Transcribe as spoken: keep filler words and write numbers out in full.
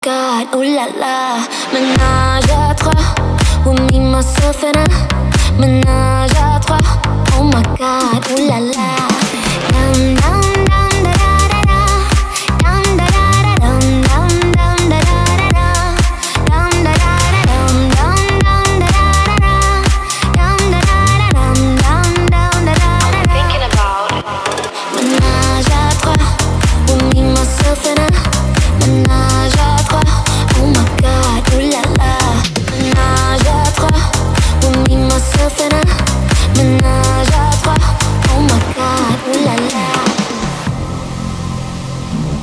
God, ooh la la, ménage à trois. With me, myself and I, ménage à trois. Oh my God, ooh la la.